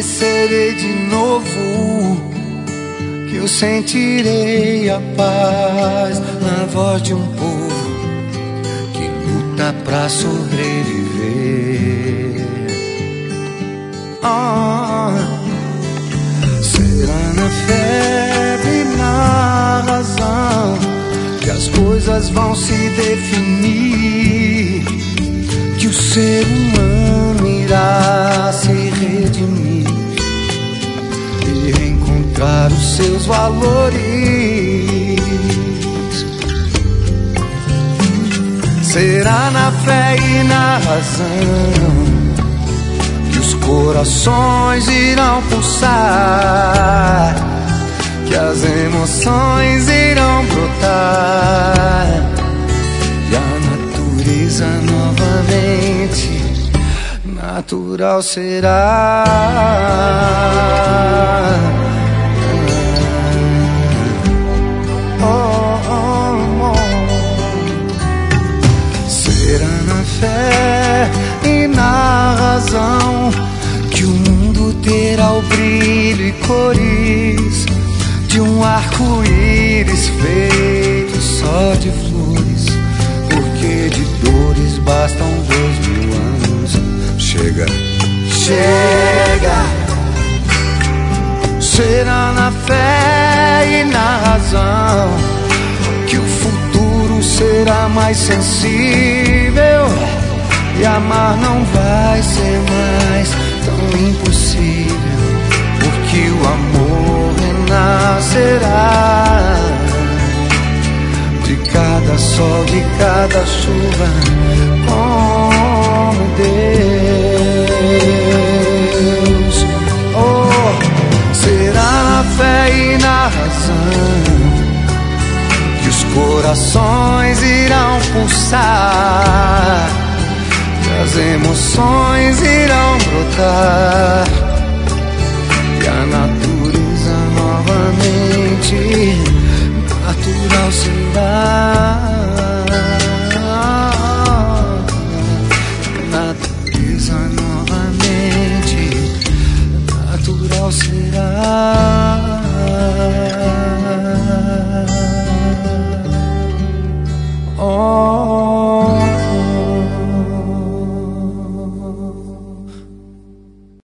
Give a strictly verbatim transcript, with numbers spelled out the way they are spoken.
amanhecerei de novo, que eu sentirei a paz na voz de um povo que luta pra sobreviver. Ah, será na fé e na razão que as coisas vão se definir, que o ser humano irá se redimir e reencontrar os seus valores. Será na fé e na razão que os corações irão pulsar, que as emoções irão brotar e a natureza novamente natural será. Oh, oh, oh. Será na fé e na razão que o mundo terá o brilho e cores de um arco-íris feito só de flores, porque de dores bastam dois mil anos. Chega, chega. Será na fé e na razão que o futuro será mais sensível e amar não vai ser mais tão impossível, porque o amor renascerá de cada sol, de cada chuva, como Deus. Oh, será na fé e na razão que os corações irão pulsar, que as emoções irão brotar e a natureza novamente natural será.